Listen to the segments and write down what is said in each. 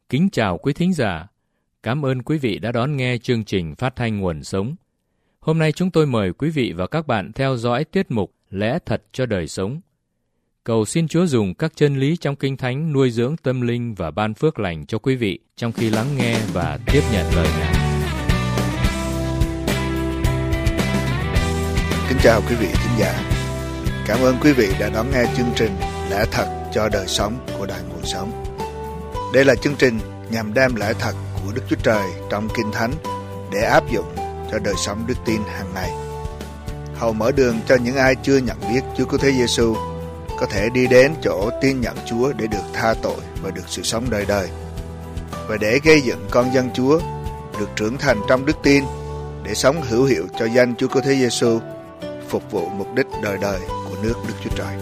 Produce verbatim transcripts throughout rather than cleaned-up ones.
Kính chào quý thính giả. Cảm ơn quý vị đã đón nghe chương trình phát thanh Nguồn Sống. Hôm nay chúng tôi mời quý vị và các bạn theo dõi tiết mục Lẽ Thật cho Đời Sống. Cầu xin Chúa dùng các chân lý trong Kinh Thánh nuôi dưỡng tâm linh và ban phước lành cho quý vị trong khi lắng nghe và tiếp nhận lời Ngài. Kính chào quý vị thính giả. Cảm ơn quý vị đã đón nghe chương trình Lẽ Thật cho Đời Sống của Đài Nguồn Sống. Đây là chương trình nhằm đem lẽ thật của Đức Chúa Trời trong Kinh Thánh để áp dụng cho đời sống đức tin hàng ngày. Hầu mở đường cho những ai chưa nhận biết Chúa Cứu Thế Giêsu có thể đi đến chỗ tin nhận Chúa để được tha tội và được sự sống đời đời, và để gây dựng con dân Chúa được trưởng thành trong đức tin để sống hữu hiệu cho danh Chúa Cứu Thế Giêsu, phục vụ mục đích đời đời của nước Đức Chúa Trời.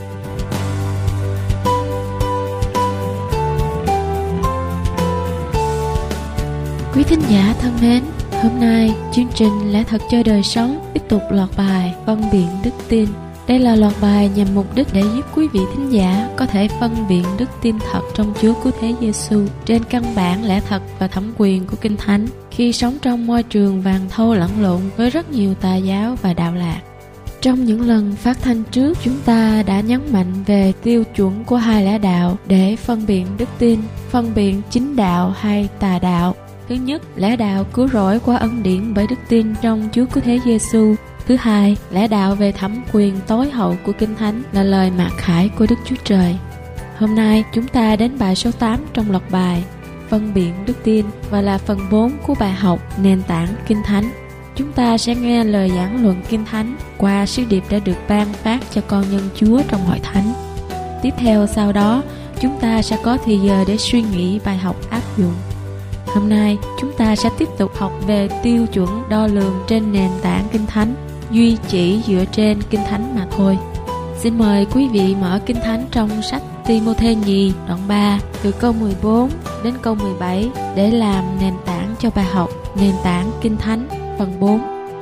Quý thính giả thân mến, hôm nay chương trình Lẽ Thật cho Đời Sống tiếp tục loạt bài phân biệt đức tin. Đây là loạt bài nhằm mục đích để giúp quý vị thính giả có thể phân biệt đức tin thật trong Chúa Cứu Thế Giêsu trên căn bản lẽ thật và thẩm quyền của Kinh Thánh khi sống trong môi trường vàng thau lẫn lộn với rất nhiều tà giáo và đạo lạc. Trong những lần phát thanh trước, chúng ta đã nhấn mạnh về tiêu chuẩn của hai lẽ đạo để phân biệt đức tin, phân biệt chính đạo hay tà đạo. Thứ nhất, lẽ đạo cứu rỗi qua ân điển bởi đức tin trong Chúa Cứu Thế Giêsu. Thứ hai, lẽ đạo về thẩm quyền tối hậu của Kinh Thánh là lời mặc khải của Đức Chúa Trời. Hôm nay chúng ta đến bài số tám trong loạt bài phân biệt đức tin và là phần bốn của bài học nền tảng Kinh Thánh. Chúng ta sẽ nghe lời giảng luận Kinh Thánh qua sứ điệp đã được ban phát cho con nhân Chúa trong hội thánh. Tiếp theo sau đó, chúng ta sẽ có thời giờ để suy nghĩ bài học áp dụng. Hôm nay, chúng ta sẽ tiếp tục học về tiêu chuẩn đo lường trên nền tảng Kinh Thánh, duy chỉ dựa trên Kinh Thánh mà thôi. Xin mời quý vị mở Kinh Thánh trong sách Ti-mô-thê nhì đoạn ba từ câu mười bốn đến câu mười bảy để làm nền tảng cho bài học nền tảng Kinh Thánh phần bốn.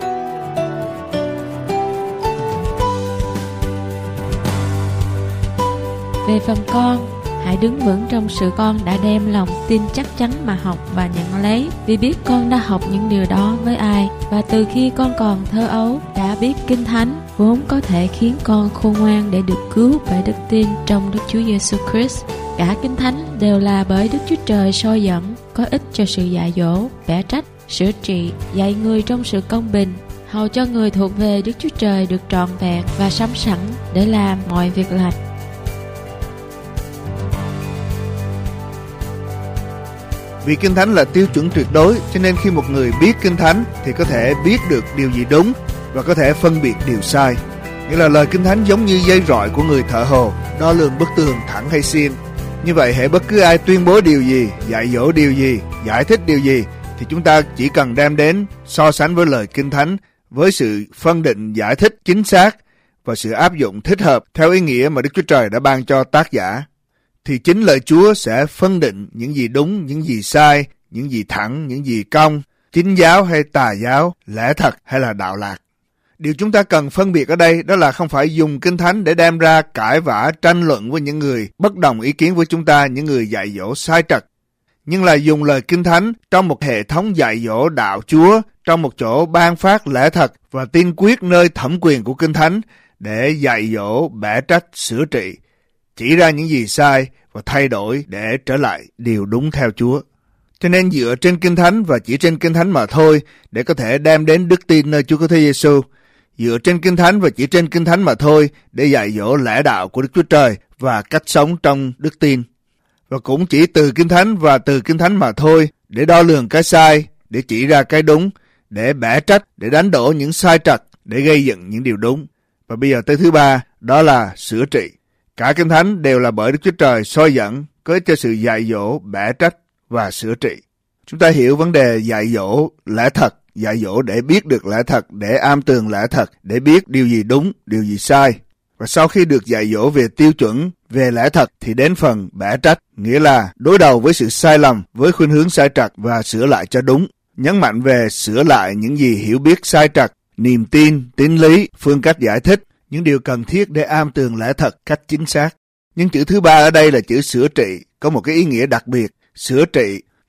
Về phần con, hãy đứng vững trong sự con đã đem lòng tin chắc chắn mà học và nhận lấy, vì biết con đã học những điều đó với ai, và từ khi con còn thơ ấu đã biết Kinh Thánh vốn có thể khiến con khôn ngoan để được cứu bởi đức tin trong Đức Chúa Giêsu Christ. Cả Kinh Thánh đều là bởi Đức Chúa Trời soi dẫn, có ích cho sự dạy dỗ, bẻ trách, sửa trị, dạy người trong sự công bình, hầu cho người thuộc về Đức Chúa Trời được trọn vẹn và sắm sẵn để làm mọi việc lành. Vì Kinh Thánh là tiêu chuẩn tuyệt đối, cho nên khi một người biết Kinh Thánh thì có thể biết được điều gì đúng và có thể phân biệt điều sai. Nghĩa là lời Kinh Thánh giống như dây rọi của người thợ hồ, đo lường bức tường thẳng hay xiên. Như vậy, hễ bất cứ ai tuyên bố điều gì, dạy dỗ điều gì, giải thích điều gì, thì chúng ta chỉ cần đem đến so sánh với lời Kinh Thánh với sự phân định giải thích chính xác và sự áp dụng thích hợp theo ý nghĩa mà Đức Chúa Trời đã ban cho tác giả, thì chính lời Chúa sẽ phân định những gì đúng, những gì sai, những gì thẳng, những gì cong, chính giáo hay tà giáo, lẽ thật hay là đạo lạc. Điều chúng ta cần phân biệt ở đây đó là không phải dùng Kinh Thánh để đem ra cãi vã, tranh luận với những người bất đồng ý kiến với chúng ta, những người dạy dỗ sai trật, nhưng là dùng lời Kinh Thánh trong một hệ thống dạy dỗ đạo Chúa, trong một chỗ ban phát lẽ thật và tin quyết nơi thẩm quyền của Kinh Thánh để dạy dỗ, bẻ trách, sửa trị, chỉ ra những gì sai và thay đổi để trở lại điều đúng theo Chúa. Cho nên dựa trên Kinh Thánh và chỉ trên Kinh Thánh mà thôi để có thể đem đến đức tin nơi Chúa Cứu Thế Giêsu. Dựa trên Kinh Thánh và chỉ trên Kinh Thánh mà thôi để dạy dỗ lẽ đạo của Đức Chúa Trời và cách sống trong đức tin. Và cũng chỉ từ Kinh Thánh và từ Kinh Thánh mà thôi để đo lường cái sai, để chỉ ra cái đúng, để bẻ trách, để đánh đổ những sai trật, để gây dựng những điều đúng. Và bây giờ tới thứ ba, đó là sửa trị. Cả Kinh Thánh đều là bởi Đức Chúa Trời soi dẫn, có ích cho sự dạy dỗ, bẻ trách và sửa trị. Chúng ta hiểu vấn đề dạy dỗ lẽ thật, dạy dỗ để biết được lẽ thật, để am tường lẽ thật, để biết điều gì đúng, điều gì sai. Và sau khi được dạy dỗ về tiêu chuẩn, về lẽ thật thì đến phần bẻ trách, nghĩa là đối đầu với sự sai lầm, với khuynh hướng sai trật và sửa lại cho đúng. Nhấn mạnh về sửa lại những gì hiểu biết sai trật, niềm tin, tín lý, phương cách giải thích, những điều cần thiết để am tường lẽ thật cách chính xác. Nhưng chữ thứ ba ở đây là chữ sửa trị, có một cái ý nghĩa đặc biệt. Sửa trị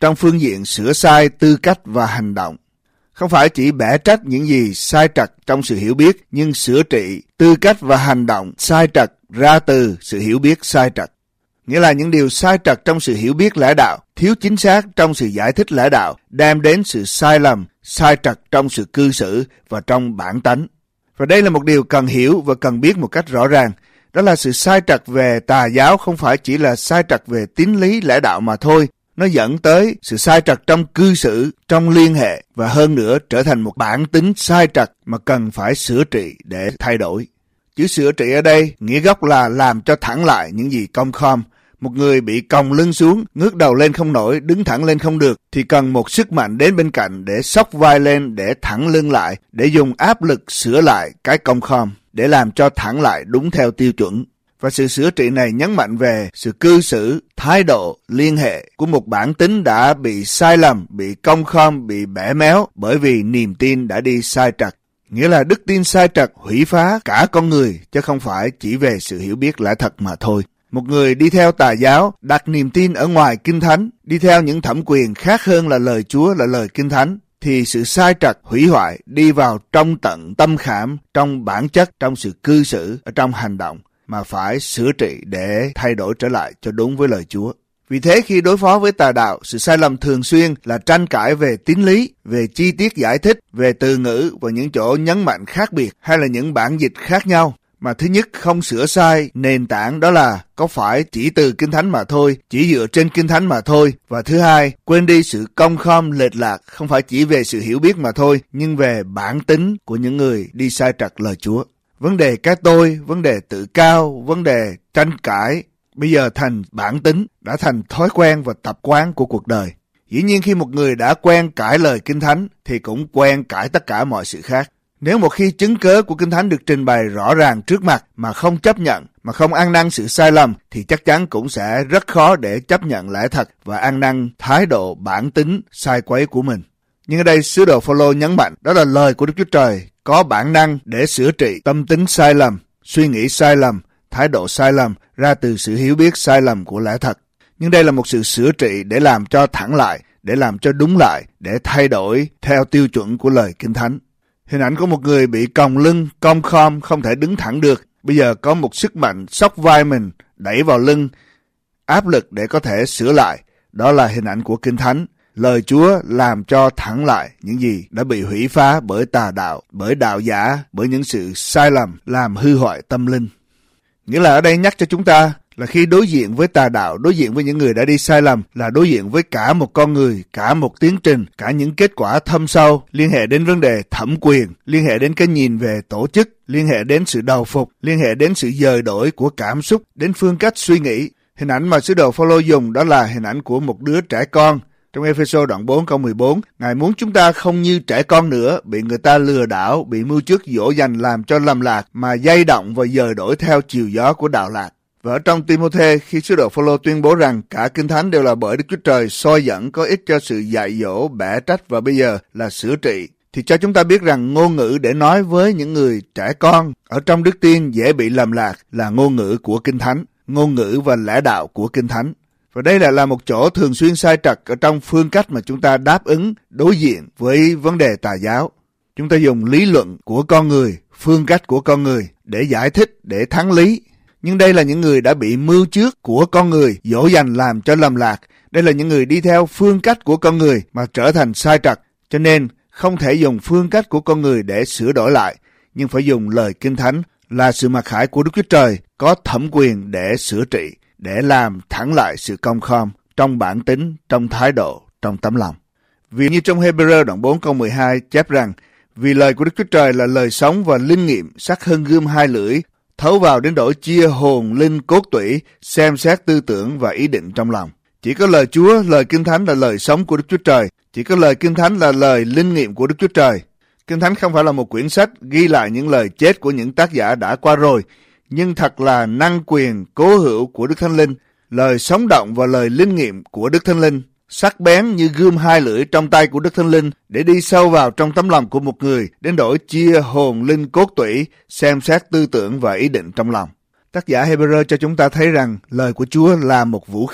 trong phương diện sửa sai tư cách và hành động. Không phải chỉ bẻ trách những gì sai trật trong sự hiểu biết, nhưng sửa trị tư cách và hành động sai trật ra từ sự hiểu biết sai trật. Nghĩa là những điều sai trật trong sự hiểu biết lẽ đạo, thiếu chính xác trong sự giải thích lẽ đạo, đem đến sự sai lầm, sai trật trong sự cư xử và trong bản tánh. Và đây là một điều cần hiểu và cần biết một cách rõ ràng. Đó là sự sai trật về tà giáo không phải chỉ là sai trật về tín lý lẽ đạo mà thôi. Nó dẫn tới sự sai trật trong cư xử, trong liên hệ và hơn nữa trở thành một bản tính sai trật mà cần phải sửa trị để thay đổi. Chữ sửa trị ở đây nghĩa gốc là làm cho thẳng lại những gì cong khom. Một người bị còng lưng xuống, ngước đầu lên không nổi, đứng thẳng lên không được thì cần một sức mạnh đến bên cạnh để xốc vai lên, để thẳng lưng lại, để dùng áp lực sửa lại cái cong khom, để làm cho thẳng lại đúng theo tiêu chuẩn. Và sự sửa trị này nhấn mạnh về sự cư xử, thái độ, liên hệ của một bản tính đã bị sai lầm, bị cong khom, bị bẻ méo bởi vì niềm tin đã đi sai trật. Nghĩa là đức tin sai trật hủy phá cả con người, chứ không phải chỉ về sự hiểu biết lẽ thật mà thôi. Một người đi theo tà giáo, đặt niềm tin ở ngoài Kinh Thánh, đi theo những thẩm quyền khác hơn là lời Chúa, là lời Kinh Thánh, thì sự sai trật, hủy hoại đi vào trong tận tâm khảm, trong bản chất, trong sự cư xử, ở trong hành động, mà phải sửa trị để thay đổi trở lại cho đúng với lời Chúa. Vì thế khi đối phó với tà đạo, sự sai lầm thường xuyên là tranh cãi về tín lý, về chi tiết giải thích, về từ ngữ và những chỗ nhấn mạnh khác biệt hay là những bản dịch khác nhau. Mà thứ nhất không sửa sai nền tảng, đó là có phải chỉ từ Kinh Thánh mà thôi, chỉ dựa trên Kinh Thánh mà thôi. Và thứ hai, quên đi sự cong khom lệch lạc, không phải chỉ về sự hiểu biết mà thôi, nhưng về bản tính của những người đi sai trật lời Chúa. Vấn đề cái tôi, vấn đề tự cao, vấn đề tranh cãi, bây giờ thành bản tính, đã thành thói quen và tập quán của cuộc đời. Dĩ nhiên khi một người đã quen cãi lời Kinh Thánh thì cũng quen cãi tất cả mọi sự khác. Nếu một khi chứng cớ của Kinh Thánh được trình bày rõ ràng trước mặt mà không chấp nhận, mà không ăn năn sự sai lầm, thì chắc chắn cũng sẽ rất khó để chấp nhận lẽ thật và ăn năn thái độ bản tính sai quấy của mình. Nhưng ở đây sứ đồ Phao-lô nhấn mạnh đó là lời của Đức Chúa Trời có bản năng để sửa trị tâm tính sai lầm, suy nghĩ sai lầm, thái độ sai lầm ra từ sự hiểu biết sai lầm của lẽ thật. Nhưng đây là một sự sửa trị để làm cho thẳng lại, để làm cho đúng lại, để thay đổi theo tiêu chuẩn của lời Kinh Thánh. Hình ảnh của một người bị còng lưng, cong khom, không thể đứng thẳng được. Bây giờ có một sức mạnh xốc vai mình, đẩy vào lưng, áp lực để có thể sửa lại. Đó là hình ảnh của Kinh Thánh. Lời Chúa làm cho thẳng lại những gì đã bị hủy phá bởi tà đạo, bởi đạo giả, bởi những sự sai lầm làm hư hoại tâm linh. Nghĩa là ở đây nhắc cho chúng ta là khi đối diện với tà đạo, đối diện với những người đã đi sai lầm, là đối diện với cả một con người, cả một tiến trình, cả những kết quả thâm sâu, liên hệ đến vấn đề thẩm quyền, liên hệ đến cái nhìn về tổ chức, liên hệ đến sự đầu phục, liên hệ đến sự dời đổi của cảm xúc, đến phương cách suy nghĩ. Hình ảnh mà sứ đồ Phao-lô dùng đó là hình ảnh của một đứa trẻ con. Trong Ê-phê-sô đoạn bốn câu mười bốn, Ngài muốn chúng ta không như trẻ con nữa, bị người ta lừa đảo, bị mưu trước dỗ dành làm cho lầm lạc, mà dây động và dời đổi theo chiều gió của đạo lạc. Và ở trong Ti-mô-thê, khi sứ đồ Phao-lô tuyên bố rằng cả Kinh Thánh đều là bởi Đức Chúa Trời soi dẫn có ích cho sự dạy dỗ, bẻ trách và bây giờ là sửa trị, thì cho chúng ta biết rằng ngôn ngữ để nói với những người trẻ con ở trong đức tin dễ bị lầm lạc là ngôn ngữ của Kinh Thánh, ngôn ngữ và lẽ đạo của Kinh Thánh. Và đây lại là một chỗ thường xuyên sai trật ở trong phương cách mà chúng ta đáp ứng đối diện với vấn đề tà giáo. Chúng ta dùng lý luận của con người, phương cách của con người để giải thích, để thắng lý. Nhưng đây là những người đã bị mưu trước của con người, dỗ dành làm cho lầm lạc. Đây là những người đi theo phương cách của con người mà trở thành sai trật. Cho nên không thể dùng phương cách của con người để sửa đổi lại, nhưng phải dùng lời Kinh Thánh là sự mặc khải của Đức Chúa Trời có thẩm quyền để sửa trị, để làm thẳng lại sự cong khom trong bản tính, trong thái độ, trong tấm lòng. Vì như trong Hê-bê-rơ đoạn bốn câu mười hai chép rằng, vì lời của Đức Chúa Trời là lời sống và linh nghiệm, sắc hơn gươm hai lưỡi, thấu vào đến đổi chia hồn, linh, cốt tủy, xem xét tư tưởng và ý định trong lòng. Chỉ có lời Chúa, lời Kinh Thánh là lời sống của Đức Chúa Trời. Chỉ có lời Kinh Thánh là lời linh nghiệm của Đức Chúa Trời. Kinh Thánh không phải là một quyển sách ghi lại những lời chết của những tác giả đã qua rồi, nhưng thật là năng quyền cố hữu của Đức Thánh Linh, lời sống động và lời linh nghiệm của Đức Thánh Linh, sắc bén như gươm hai lưỡi trong tay của Đức Thánh Linh để đi sâu vào trong tấm lòng của một người, đến đổi chia hồn, linh, cốt tủy, xem xét tư tưởng và ý định trong lòng. Tác giả Hê-bê-rơ cho chúng ta thấy rằng lời của Chúa là một vũ khí,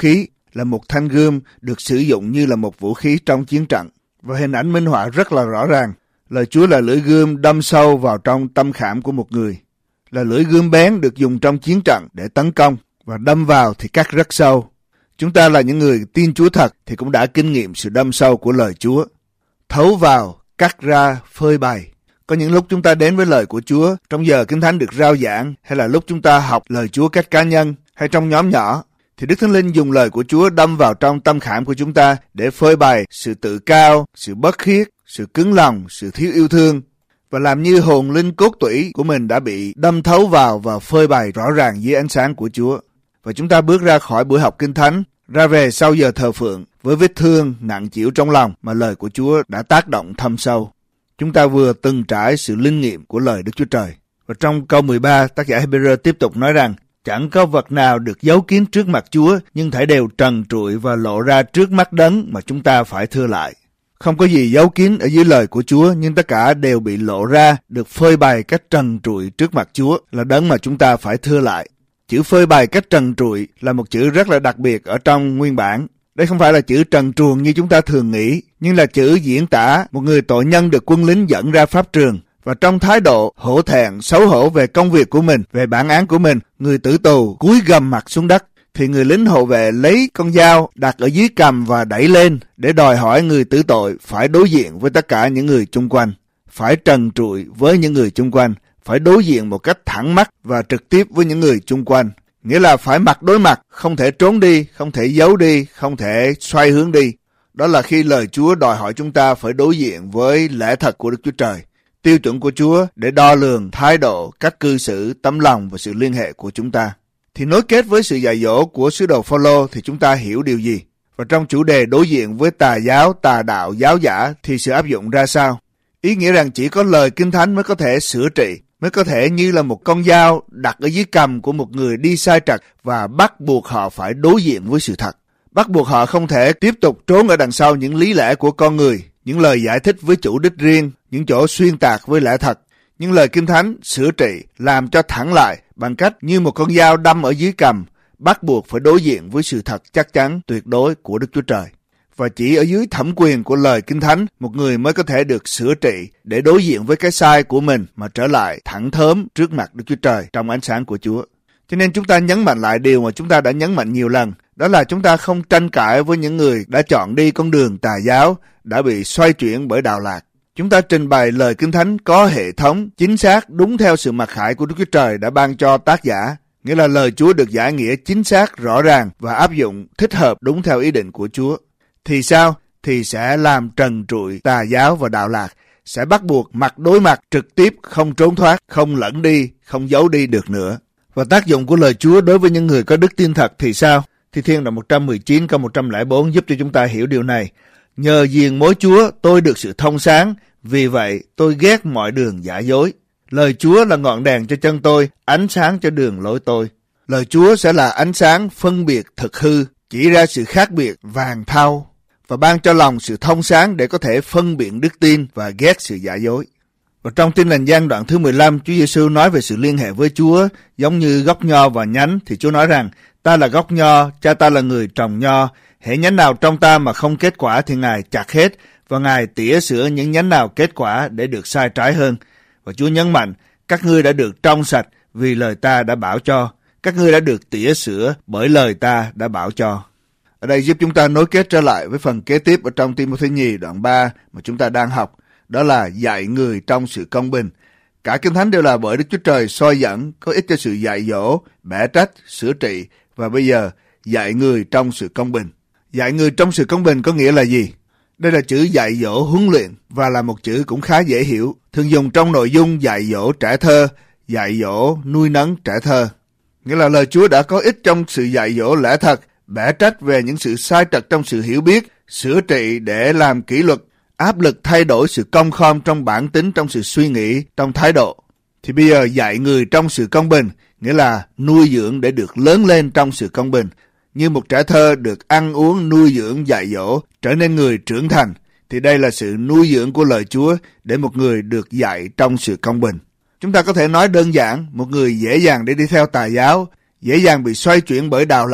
là một thanh gươm được sử dụng như là một vũ khí trong chiến trận. Và hình ảnh minh họa rất là rõ ràng. Lời Chúa là lưỡi gươm đâm sâu vào trong tâm khảm của một người. Là lưỡi gươm bén được dùng trong chiến trận để tấn công, và đâm vào thì cắt rất sâu. Chúng ta là những người tin Chúa thật thì cũng đã kinh nghiệm sự đâm sâu của lời Chúa. Thấu vào, cắt ra, phơi bày. Có những lúc chúng ta đến với lời của Chúa trong giờ Kinh Thánh được rao giảng, hay là lúc chúng ta học lời Chúa cách cá nhân hay trong nhóm nhỏ, thì Đức Thánh Linh dùng lời của Chúa đâm vào trong tâm khảm của chúng ta để phơi bày sự tự cao, sự bất khiết, sự cứng lòng, sự thiếu yêu thương, và làm như hồn linh cốt tủy của mình đã bị đâm thấu vào và phơi bày rõ ràng dưới ánh sáng của Chúa. Và chúng ta bước ra khỏi buổi học Kinh Thánh, ra về sau giờ thờ phượng với vết thương nặng chịu trong lòng mà lời của Chúa đã tác động thâm sâu. Chúng ta vừa từng trải sự linh nghiệm của lời Đức Chúa Trời. Và trong câu mười ba, tác giả Hebrew tiếp tục nói rằng, chẳng có vật nào được giấu kín trước mặt Chúa, nhưng thảy đều trần trụi và lộ ra trước mắt Đấng mà chúng ta phải thưa lại. Không có gì giấu kín ở dưới lời của Chúa, nhưng tất cả đều bị lộ ra, được phơi bày cách trần trụi trước mặt Chúa, là Đấng mà chúng ta phải thưa lại. Chữ phơi bày cách trần trụi là một chữ rất là đặc biệt ở trong nguyên bản. Đây không phải là chữ trần truồng như chúng ta thường nghĩ, nhưng là chữ diễn tả một người tội nhân được quân lính dẫn ra pháp trường, và trong thái độ hổ thẹn, xấu hổ về công việc của mình, về bản án của mình, người tử tù cúi gầm mặt xuống đất, thì người lính hộ vệ lấy con dao đặt ở dưới cằm và đẩy lên để đòi hỏi người tử tội phải đối diện với tất cả những người chung quanh, phải trần trụi với những người chung quanh, phải đối diện một cách thẳng mắt và trực tiếp với những người chung quanh. Nghĩa là phải mặt đối mặt, không thể trốn đi, không thể giấu đi, không thể xoay hướng đi. Đó là khi lời Chúa đòi hỏi chúng ta phải đối diện với lẽ thật của Đức Chúa Trời, tiêu chuẩn của Chúa để đo lường thái độ, cách cư xử, tấm lòng và sự liên hệ của chúng ta. Thì nối kết với sự dạy dỗ của sứ đồ Phao-lô thì chúng ta hiểu điều gì? Và trong chủ đề đối diện với tà giáo, tà đạo, giáo giả thì sự áp dụng ra sao? Ý nghĩa rằng chỉ có lời Kinh Thánh mới có thể sửa trị, mới có thể như là một con dao đặt ở dưới cằm của một người đi sai trật và bắt buộc họ phải đối diện với sự thật. Bắt buộc họ không thể tiếp tục trốn ở đằng sau những lý lẽ của con người, những lời giải thích với chủ đích riêng, những chỗ xuyên tạc với lẽ thật. Nhưng lời Kinh Thánh sửa trị, làm cho thẳng lại bằng cách như một con dao đâm ở dưới cằm, bắt buộc phải đối diện với sự thật chắc chắn tuyệt đối của Đức Chúa Trời. Và chỉ ở dưới thẩm quyền của lời Kinh Thánh, một người mới có thể được sửa trị để đối diện với cái sai của mình mà trở lại thẳng thớm trước mặt Đức Chúa Trời trong ánh sáng của Chúa. Cho nên chúng ta nhấn mạnh lại điều mà chúng ta đã nhấn mạnh nhiều lần, đó là chúng ta không tranh cãi với những người đã chọn đi con đường tà giáo, đã bị xoay chuyển bởi đạo lạc. Chúng ta trình bày lời Kinh Thánh có hệ thống, chính xác, đúng theo sự mặc khải của Đức Chúa Trời đã ban cho tác giả. Nghĩa là lời Chúa được giải nghĩa chính xác, rõ ràng và áp dụng thích hợp đúng theo ý định của Chúa. Thì sao? Thì sẽ làm trần trụi tà giáo và đạo lạc, sẽ bắt buộc mặt đối mặt trực tiếp, không trốn thoát, không lẫn đi, không giấu đi được nữa. Và tác dụng của lời Chúa đối với những người có đức tin thật thì sao? Thi Thiên đoạn một trăm mười chín câu một trăm lẻ bốn giúp cho chúng ta hiểu điều này. Nhờ diền mối Chúa tôi được sự thông sáng, vì vậy tôi ghét mọi đường giả dối. Lời Chúa là ngọn đèn cho chân tôi, ánh sáng cho đường lối tôi. Lời Chúa sẽ là ánh sáng phân biệt thực hư, chỉ ra sự khác biệt vàng thau, và ban cho lòng sự thông sáng để có thể phân biệt đức tin và ghét sự giả dối. Và trong Tin Lành Giăng đoạn thứ mười lăm, Chúa Giêsu nói về sự liên hệ với Chúa giống như gốc nho và nhánh, thì Chúa nói rằng, ta là gốc nho, cha ta là người trồng nho, hễ nhánh nào trong ta mà không kết quả thì Ngài chặt hết, và Ngài tỉa sửa những nhánh nào kết quả để được sai trái hơn. Và Chúa nhấn mạnh, các ngươi đã được trong sạch vì lời ta đã bảo cho, các ngươi đã được tỉa sửa bởi lời ta đã bảo cho. Ở đây giúp chúng ta nối kết trở lại với phần kế tiếp ở trong Ti-mô-thê nhì đoạn ba mà chúng ta đang học, đó là dạy người trong sự công bình. Cả Kinh Thánh đều là bởi Đức Chúa Trời soi dẫn, có ích cho sự dạy dỗ, bẻ trách, sửa trị, và bây giờ dạy người trong sự công bình. Dạy người trong sự công bình có nghĩa là gì? Đây là chữ dạy dỗ huấn luyện và là một chữ cũng khá dễ hiểu, thường dùng trong nội dung dạy dỗ trẻ thơ, dạy dỗ nuôi nấng trẻ thơ. Nghĩa là lời Chúa đã có ích trong sự dạy dỗ lẽ thật, bẻ trách về những sự sai trật trong sự hiểu biết, sửa trị để làm kỷ luật, áp lực thay đổi sự công khom trong bản tính, trong sự suy nghĩ, trong thái độ. Thì bây giờ dạy người trong sự công bình, nghĩa là nuôi dưỡng để được lớn lên trong sự công bình. Như một trẻ thơ được ăn uống, nuôi dưỡng, dạy dỗ, trở nên người trưởng thành, thì đây là sự nuôi dưỡng của lời Chúa để một người được dạy trong sự công bình. Chúng ta có thể nói đơn giản, một người dễ dàng để đi theo tà giáo, dễ dàng bị xoay chuyển bởi đạo lạc,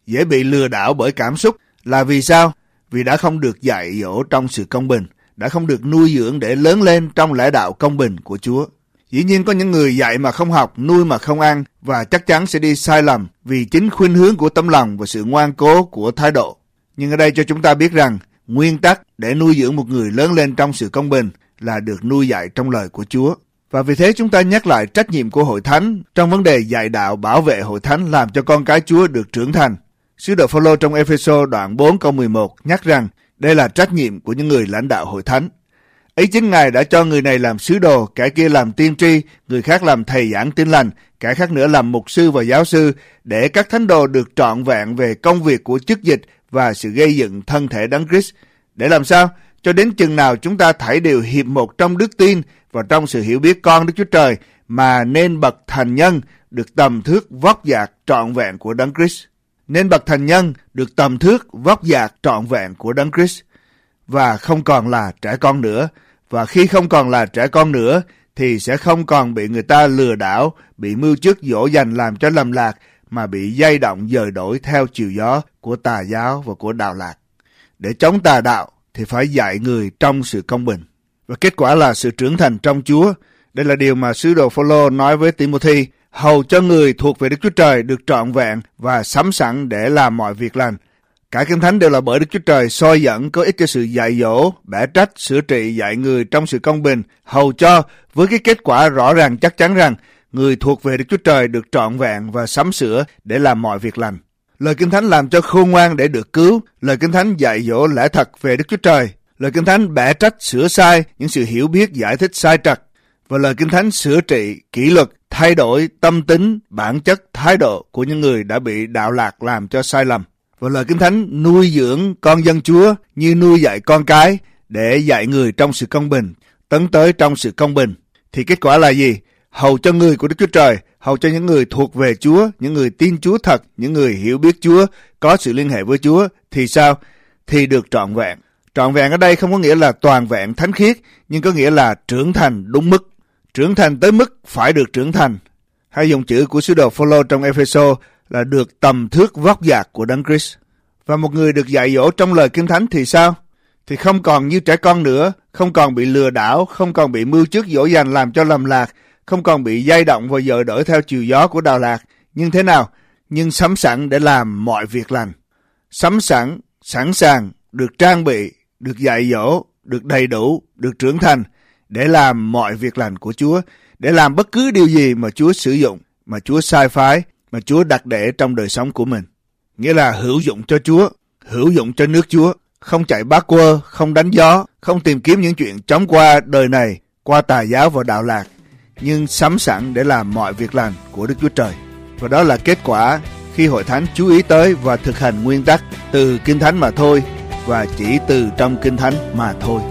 dễ bị lừa đảo bởi cảm xúc là vì sao? Vì đã không được dạy dỗ trong sự công bình, đã không được nuôi dưỡng để lớn lên trong lẽ đạo công bình của Chúa. Dĩ nhiên có những người dạy mà không học, nuôi mà không ăn và chắc chắn sẽ đi sai lầm vì chính khuynh hướng của tấm lòng và sự ngoan cố của thái độ. Nhưng ở đây cho chúng ta biết rằng nguyên tắc để nuôi dưỡng một người lớn lên trong sự công bình là được nuôi dạy trong lời của Chúa. Và vì thế chúng ta nhắc lại trách nhiệm của Hội Thánh trong vấn đề dạy đạo bảo vệ Hội Thánh làm cho con cái Chúa được trưởng thành. Sứ đồ Phao-lô trong Ê-phê-sô đoạn bốn câu mười một nhắc rằng đây là trách nhiệm của những người lãnh đạo Hội Thánh. Ấy chính Ngài đã cho người này làm sứ đồ, kẻ kia làm tiên tri, người khác làm thầy giảng tin lành, kẻ khác nữa làm mục sư và giáo sư, để các thánh đồ được trọn vẹn về công việc của chức dịch và sự gây dựng thân thể Đấng Christ. Để làm sao? Cho đến chừng nào chúng ta thảy đều hiệp một trong đức tin và trong sự hiểu biết con Đức Chúa Trời, mà nên bậc thành nhân được tầm thước vóc dạc trọn vẹn của Đấng Christ. Nên bậc thành nhân được tầm thước vóc dạc trọn vẹn của Đấng Christ, và không còn là trẻ con nữa. Và khi không còn là trẻ con nữa thì sẽ không còn bị người ta lừa đảo, bị mưu trước dỗ dành làm cho lầm lạc, mà bị dây động dời đổi theo chiều gió của tà giáo và của đạo lạc. Để chống tà đạo thì phải dạy người trong sự công bình. Và kết quả là sự trưởng thành trong Chúa. Đây là điều mà sứ đồ Phao-lô nói với Ti-mô-thi: hầu cho người thuộc về Đức Chúa Trời được trọn vẹn và sắm sẵn để làm mọi việc lành. Cả Kinh Thánh đều là bởi Đức Chúa Trời soi dẫn có ích cho sự dạy dỗ, bẻ trách, sửa trị, dạy người trong sự công bình, hầu cho với cái kết quả rõ ràng chắc chắn rằng người thuộc về Đức Chúa Trời được trọn vẹn và sắm sửa để làm mọi việc lành. Lời Kinh Thánh làm cho khôn ngoan để được cứu. Lời Kinh Thánh dạy dỗ lẽ thật về Đức Chúa Trời. Lời Kinh Thánh bẻ trách, sửa sai những sự hiểu biết giải thích sai trật. Và lời Kinh Thánh sửa trị, kỷ luật, thay đổi tâm tính, bản chất, thái độ của những người đã bị đạo lạc làm cho sai lầm. Và lời Kinh Thánh nuôi dưỡng con dân Chúa như nuôi dạy con cái để dạy người trong sự công bình, tấn tới trong sự công bình. Thì kết quả là gì? Hầu cho người của Đức Chúa Trời, hầu cho những người thuộc về Chúa, những người tin Chúa thật, những người hiểu biết Chúa, có sự liên hệ với Chúa, thì sao? Thì được trọn vẹn. Trọn vẹn ở đây không có nghĩa là toàn vẹn thánh khiết, nhưng có nghĩa là trưởng thành đúng mức. Trưởng thành tới mức phải được trưởng thành. Hay dùng chữ của sứ đồ Phao-lô trong Ê-phê-sô là được tầm thước vóc dạc của Đấng Christ. Và một người được dạy dỗ trong lời Kinh Thánh thì sao? Thì không còn như trẻ con nữa, không còn bị lừa đảo, không còn bị mưu trước dỗ dành làm cho lầm lạc, không còn bị dây động và dời đổi theo chiều gió của đạo lạc. Nhưng thế nào? Nhưng sắm sẵn để làm mọi việc lành. Sắm sẵn, sẵn sàng, được trang bị, được dạy dỗ, được đầy đủ, được trưởng thành để làm mọi việc lành của Chúa, để làm bất cứ điều gì mà Chúa sử dụng, mà Chúa sai phái, mà Chúa đặt để trong đời sống của mình. Nghĩa là hữu dụng cho Chúa, hữu dụng cho nước Chúa, không chạy bá quơ, không đánh gió, không tìm kiếm những chuyện chóng qua đời này, qua tà giáo và đạo lạc, nhưng sắm sẵn để làm mọi việc lành của Đức Chúa Trời. Và đó là kết quả khi Hội Thánh chú ý tới và thực hành nguyên tắc từ Kinh Thánh mà thôi, và chỉ từ trong Kinh Thánh mà thôi.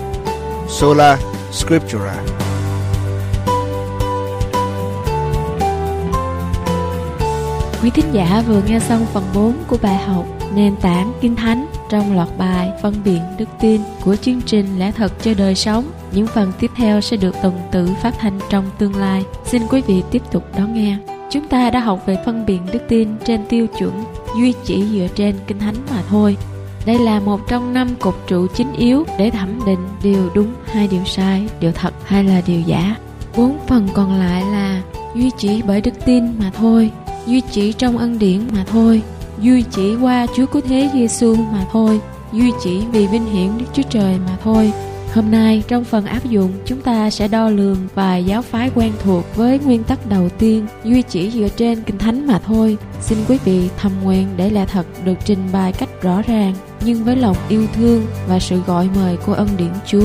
Sola Scriptura. Quý thính giả vừa nghe xong phần bốn của bài học Nền tảng Kinh Thánh trong loạt bài Phân biệt đức tin của chương trình Lẽ thật cho đời sống. Những phần tiếp theo sẽ được tuần tự phát thanh trong tương lai. Xin quý vị tiếp tục đón nghe. Chúng ta đã học về phân biệt đức tin trên tiêu chuẩn duy chỉ dựa trên Kinh Thánh mà thôi. Đây là một trong năm cột trụ chính yếu để thẩm định điều đúng hay điều sai, điều thật hay là điều giả. Bốn phần còn lại là duy chỉ bởi đức tin mà thôi, duy chỉ trong ân điển mà thôi, duy chỉ qua Chúa Cứu Thế Giêsu mà thôi, duy chỉ vì vinh hiển Đức Chúa Trời mà thôi. Hôm nay trong phần áp dụng, chúng ta sẽ đo lường vài giáo phái quen thuộc với nguyên tắc đầu tiên, duy chỉ dựa trên Kinh Thánh mà thôi. Xin quý vị thầm nguyện để lẽ thật được trình bày cách rõ ràng, nhưng với lòng yêu thương và sự gọi mời của ân điển Chúa.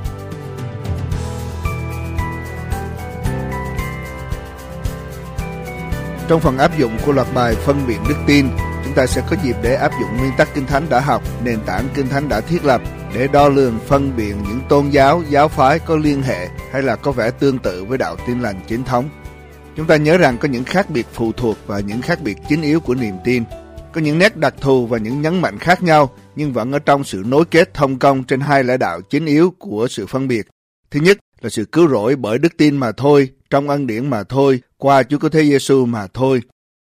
Trong phần áp dụng của loạt bài phân biệt đức tin, chúng ta sẽ có dịp để áp dụng nguyên tắc Kinh Thánh đã học, nền tảng Kinh Thánh đã thiết lập để đo lường phân biệt những tôn giáo, giáo phái có liên hệ hay là có vẻ tương tự với đạo Tin Lành chính thống. Chúng ta nhớ rằng có những khác biệt phụ thuộc và những khác biệt chính yếu của niềm tin. Có những nét đặc thù và những nhấn mạnh khác nhau, nhưng vẫn ở trong sự nối kết thông công trên hai lẽ đạo chính yếu của sự phân biệt. Thứ nhất là sự cứu rỗi bởi đức tin mà thôi, trong ân điển mà thôi, qua Chúa Cứu Thế Giêsu mà thôi.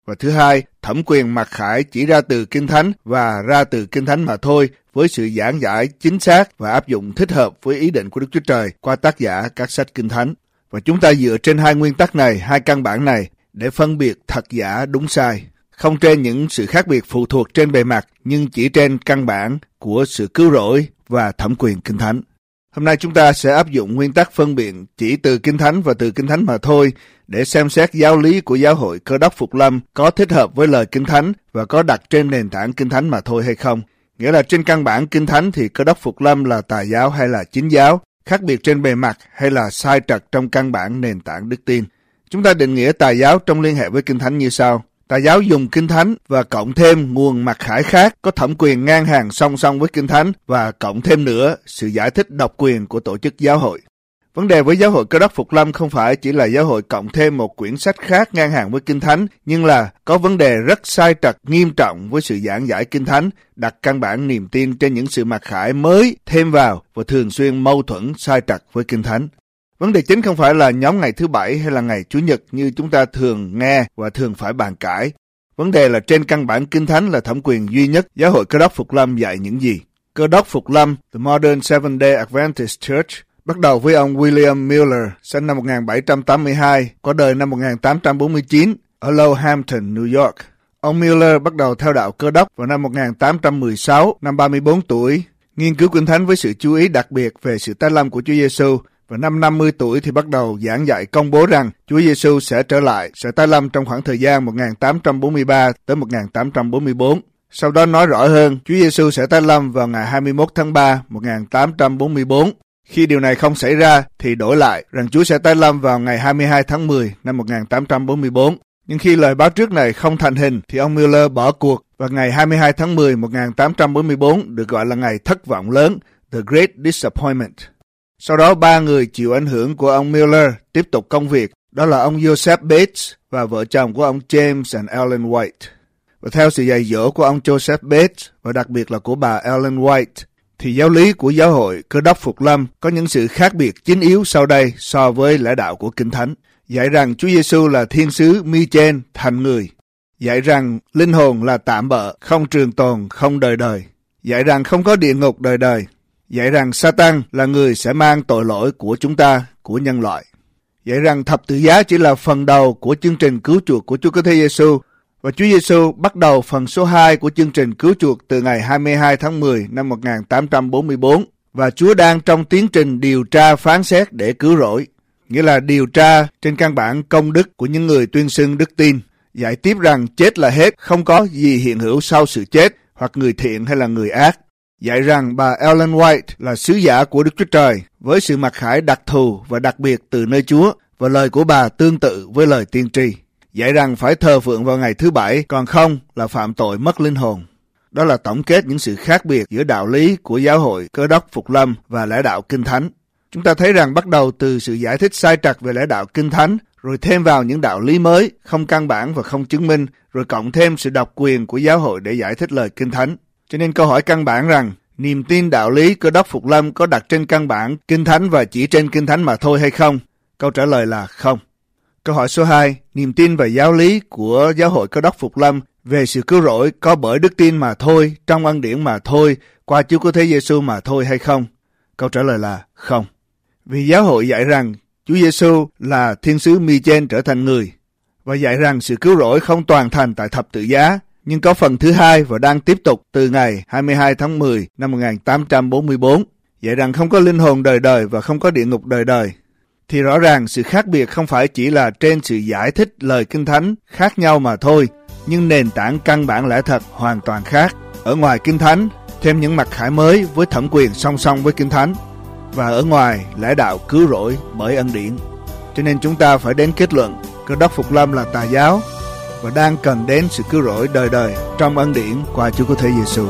Và thứ hai, thẩm quyền mặc khải chỉ ra từ Kinh Thánh và ra từ Kinh Thánh mà thôi, với sự giảng giải chính xác và áp dụng thích hợp với ý định của Đức Chúa Trời qua tác giả các sách Kinh Thánh. Và chúng ta dựa trên hai nguyên tắc này, hai căn bản này để phân biệt thật giả đúng sai, không trên những sự khác biệt phụ thuộc trên bề mặt, nhưng chỉ trên căn bản của sự cứu rỗi và thẩm quyền Kinh Thánh. Hôm nay chúng ta sẽ áp dụng nguyên tắc phân biệt chỉ từ Kinh Thánh và từ Kinh Thánh mà thôi để xem xét giáo lý của giáo hội Cơ Đốc Phục Lâm có thích hợp với lời Kinh Thánh và có đặt trên nền tảng Kinh Thánh mà thôi hay không. Nghĩa là trên căn bản Kinh Thánh thì Cơ Đốc Phục Lâm là tà giáo hay là chính giáo, khác biệt trên bề mặt hay là sai trật trong căn bản nền tảng đức tin. Chúng ta định nghĩa tà giáo trong liên hệ với Kinh Thánh như sau. Tà giáo dùng Kinh Thánh và cộng thêm nguồn mặc khải khác có thẩm quyền ngang hàng song song với Kinh Thánh và cộng thêm nữa sự giải thích độc quyền của tổ chức giáo hội. Vấn đề với giáo hội Cơ Đốc Phục Lâm không phải chỉ là giáo hội cộng thêm một quyển sách khác ngang hàng với Kinh Thánh, nhưng là có vấn đề rất sai trật nghiêm trọng với sự giảng giải Kinh Thánh, đặt căn bản niềm tin trên những sự mặc khải mới thêm vào và thường xuyên mâu thuẫn sai trật với Kinh Thánh. Vấn đề chính không phải là nhóm ngày thứ bảy hay là ngày Chủ nhật như chúng ta thường nghe và thường phải bàn cãi. Vấn đề là trên căn bản Kinh Thánh là thẩm quyền duy nhất, giáo hội Cơ Đốc Phục Lâm dạy những gì. Cơ Đốc Phục Lâm, The Modern Seventh Day Adventist Church, bắt đầu với ông William Miller, sinh năm một nghìn bảy trăm tám mươi hai, qua đời năm một nghìn tám trăm bốn mươi chín, ở Lowhampton, New York. Ông Miller bắt đầu theo đạo Cơ Đốc vào năm một nghìn tám trăm mười sáu, năm ba mươi bốn tuổi, nghiên cứu Kinh Thánh với sự chú ý đặc biệt về sự tái lâm của Chúa Giêsu. Và năm năm mươi tuổi thì bắt đầu giảng dạy công bố rằng Chúa Giêsu sẽ trở lại, sẽ tái lâm trong khoảng thời gian một nghìn tám trăm bốn mươi ba tới một nghìn tám trăm bốn mươi bốn. Sau đó nói rõ hơn, Chúa Giêsu sẽ tái lâm vào ngày hai mươi mốt tháng ba, một nghìn tám trăm bốn mươi bốn. Khi điều này không xảy ra thì đổi lại rằng Chúa sẽ tái lâm vào ngày hai mươi hai tháng mười năm một nghìn tám trăm bốn mươi bốn. Nhưng khi lời báo trước này không thành hình thì ông Miller bỏ cuộc và ngày hai mươi hai tháng mười một nghìn tám trăm bốn mươi bốn được gọi là ngày thất vọng lớn, The Great Disappointment. Sau đó ba người chịu ảnh hưởng của ông Miller tiếp tục công việc, đó là ông Joseph Bates và vợ chồng của ông James and Ellen White. Và theo sự dạy dỗ của ông Joseph Bates và đặc biệt là của bà Ellen White, thì giáo lý của giáo hội Cơ Đốc Phục Lâm có những sự khác biệt chính yếu sau đây so với lẽ đạo của Kinh Thánh. Dạy rằng Chúa Giêsu là thiên sứ Mi-trên thành người. Dạy rằng linh hồn là tạm bợ, không trường tồn, không đời đời. Dạy rằng không có địa ngục đời đời. Dạy rằng Satan là người sẽ mang tội lỗi của chúng ta, của nhân loại. Dạy rằng thập tự giá chỉ là phần đầu của chương trình cứu chuộc của Chúa Cứu Thế Giêsu, và Chúa Giêsu bắt đầu phần số hai của chương trình cứu chuộc từ ngày hai mươi hai tháng mười năm một nghìn tám trăm bốn mươi bốn, và Chúa đang trong tiến trình điều tra phán xét để cứu rỗi, nghĩa là điều tra trên căn bản công đức của những người tuyên xưng đức tin. Dạy tiếp rằng chết là hết, không có gì hiện hữu sau sự chết, hoặc người thiện hay là người ác. Dạy rằng bà Ellen White là sứ giả của Đức Chúa Trời với sự mặc khải đặc thù và đặc biệt từ nơi Chúa, và lời của bà tương tự với lời tiên tri. Dạy rằng phải thờ phượng vào ngày thứ bảy, còn không là phạm tội mất linh hồn. Đó là tổng kết những sự khác biệt giữa đạo lý của giáo hội Cơ Đốc Phục Lâm và lẽ đạo Kinh Thánh. Chúng ta thấy rằng bắt đầu từ sự giải thích sai trật về lẽ đạo Kinh Thánh, rồi thêm vào những đạo lý mới, không căn bản và không chứng minh, rồi cộng thêm sự độc quyền của giáo hội để giải thích lời Kinh Thánh. Cho nên câu hỏi căn bản rằng, niềm tin đạo lý Cơ Đốc Phục Lâm có đặt trên căn bản Kinh Thánh và chỉ trên Kinh Thánh mà thôi hay không? Câu trả lời là không. Câu hỏi số hai, niềm tin và giáo lý của giáo hội Cơ Đốc Phục Lâm về sự cứu rỗi có bởi đức tin mà thôi, trong ân điển mà thôi, qua Chúa Cứu Thế Giêsu mà thôi hay không? Câu trả lời là không. Vì giáo hội dạy rằng Chúa Giêsu là thiên sứ Mi-trên trở thành người, và dạy rằng sự cứu rỗi không toàn thành tại thập tự giá, nhưng có phần thứ hai và đang tiếp tục từ ngày hai mươi hai tháng mười năm một nghìn tám trăm bốn mươi bốn, dạy rằng không có linh hồn đời đời và không có địa ngục đời đời. Thì rõ ràng sự khác biệt không phải chỉ là trên sự giải thích lời Kinh Thánh khác nhau mà thôi, nhưng nền tảng căn bản lẽ thật hoàn toàn khác. Ở ngoài Kinh Thánh, thêm những mặc khải mới với thẩm quyền song song với Kinh Thánh, và ở ngoài lẽ đạo cứu rỗi bởi ân điển. Cho nên chúng ta phải đến kết luận Cơ Đốc Phục Lâm là tà giáo và đang cần đến sự cứu rỗi đời đời trong ân điển qua Chúa Cứu Thế Giêsu.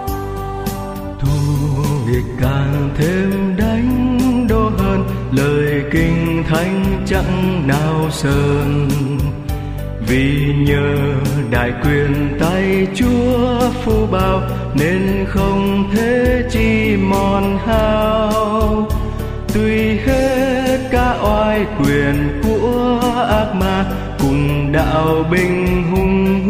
Thù nghịch càng thêm đánh đố hơn, lời Kinh Thánh chẳng nào sơn. Vì nhờ đại quyền tay Chúa phù bào nên không thể chi mòn hao. Tuy hết cả oai quyền của ác ma cùng đạo binh hung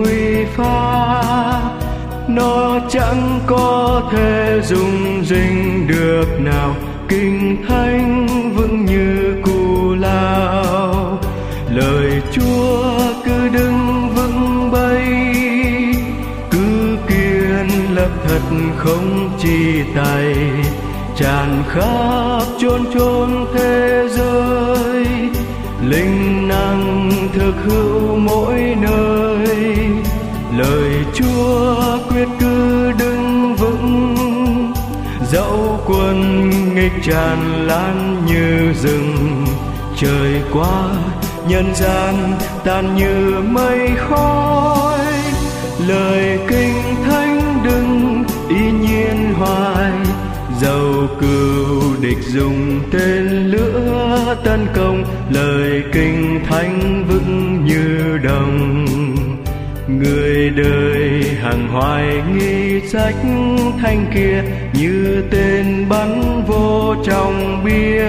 pha, nó chẳng có thể rung rinh được nào. Kinh thánh vững như cù lao, lời Chúa cứ đứng vững bay, cứ kiên lập thật không chi tay, tràn khắp chốn chốn thế giới, linh năng thực hữu mỗi nơi. Lời Chúa quyết cứ đứng vững, dẫu quân nghịch tràn lan như rừng. Trời qua nhân gian tan như mây khói, lời kinh thánh đứng y nhiên hoài. Dầu cừu địch dùng tên lửa tấn công, lời kinh thánh vững như đồng. Người đời hàng hoài nghi sách thanh kia, như tên bắn vô trong bia.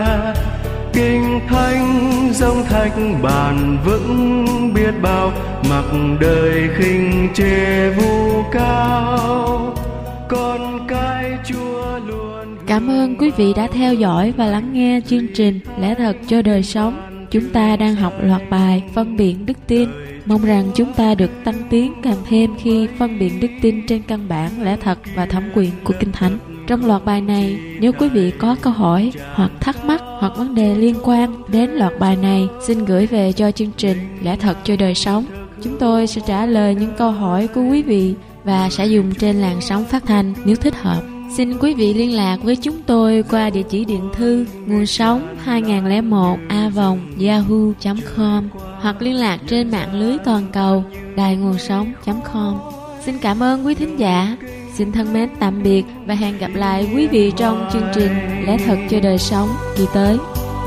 Kinh thánh giống thạch bàn vững biết bao, mặc đời khinh chê vu cao. Con cái Chúa luôn. Cảm ơn quý vị đã theo dõi và lắng nghe chương trình Lẽ Thật cho Đời Sống. Chúng ta đang học loạt bài phân biện đức tin. Mong rằng chúng ta được tăng tiến càng thêm khi phân biện đức tin trên căn bản lẽ thật và thẩm quyền của Kinh Thánh. Trong loạt bài này, nếu quý vị có câu hỏi hoặc thắc mắc hoặc vấn đề liên quan đến loạt bài này, xin gửi về cho chương trình Lẽ Thật cho Đời Sống. Chúng tôi sẽ trả lời những câu hỏi của quý vị và sẽ dùng trên làn sóng phát thanh nếu thích hợp. Xin quý vị liên lạc với chúng tôi qua địa chỉ điện thư nguồn sống hai không một a vòng yahoo chấm com hoặc liên lạc trên mạng lưới toàn cầu đài nguồn sống chấm com. Xin cảm ơn quý thính giả. Xin thân mến tạm biệt và hẹn gặp lại quý vị trong chương trình Lẽ Thật cho Đời Sống kỳ tới.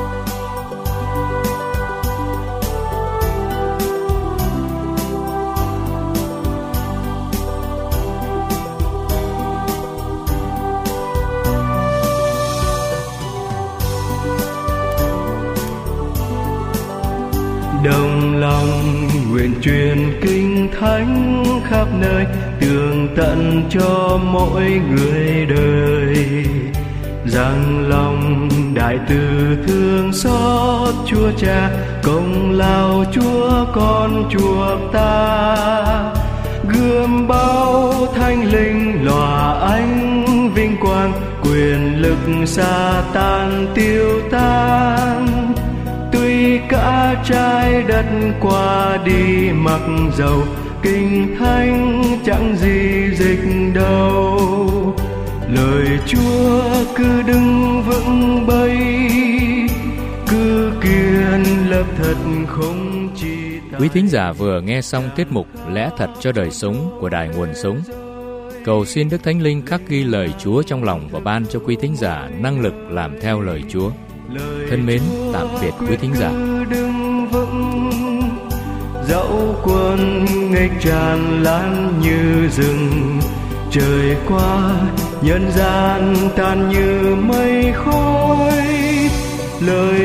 Đồng lòng nguyện truyền kinh thánh khắp nơi, tường tận cho mỗi người đời. Rằng lòng đại từ thương xót Chúa Cha, công lao Chúa Con chuộc ta. Gươm bao thanh linh lòa ánh vinh quang, quyền lực sa tan tiêu tan. Tuy cả trái đất qua đi mặc dầu, kinh thánh chẳng gì dịch đâu. Lời Chúa cứ đứng vững bay, cứ kiên lập thật không chi tay. Quý thính giả vừa nghe xong tiết mục Lẽ Thật cho Đời Sống của Đài Nguồn Sống. Cầu xin Đức Thánh Linh khắc ghi lời Chúa trong lòng và ban cho quý thính giả năng lực làm theo lời Chúa. Thân mến, tạm biệt quý thính giả. Đứng vững, dẫu quân nghịch tràn lan như rừng. Trời qua nhân gian tan như mây khói, lời